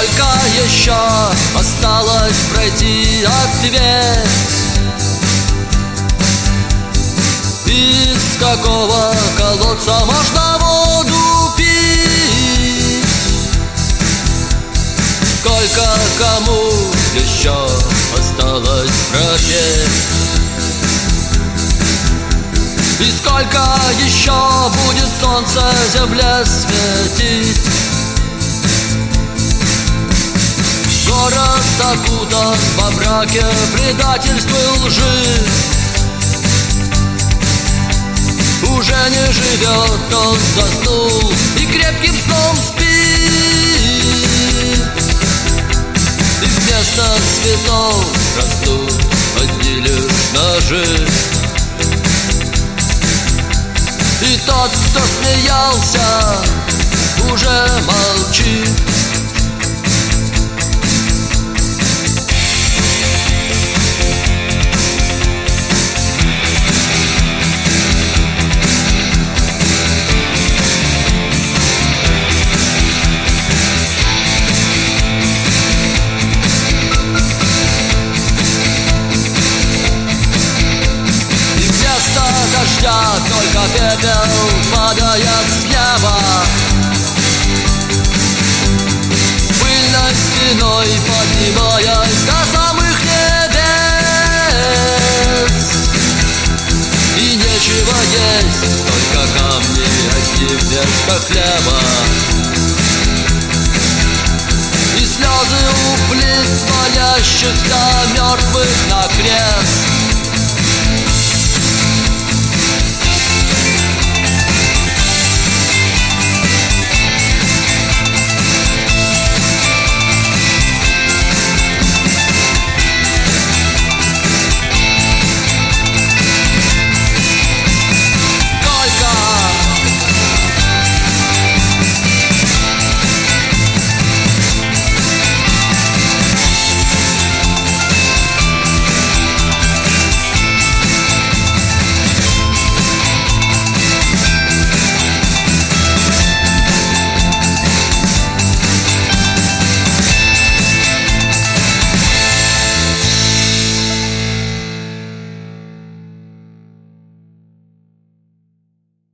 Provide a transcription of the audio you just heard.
Сколько еще осталось пройти, ответь? Из какого колодца можно воду пить? Сколько кому еще осталось пропеть? И сколько еще будет солнце земле светить? Город окутан во мраке предательства и лжи. Уже не живет, он заснул и крепким сном спит. И вместо цветов растут одни лишь ножи. И тот, кто смеялся, уже молчит. Только пепел падает с неба, с пыльной спиной поднимаясь до самых небес. И нечего есть, только камни одни вместо хлеба. И слезы у плит молящихся мертвых на крест.